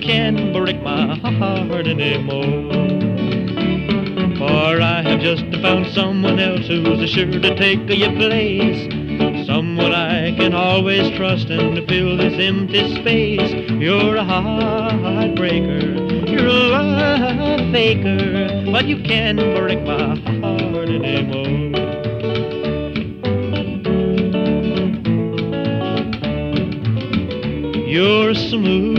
can't break my heart anymore. For I have just found someone else who's sure to take your place. Someone I can always trust and fill this empty space. You're a heartbreaker, you're a love faker, but you can't break my heart anymore. You're smooth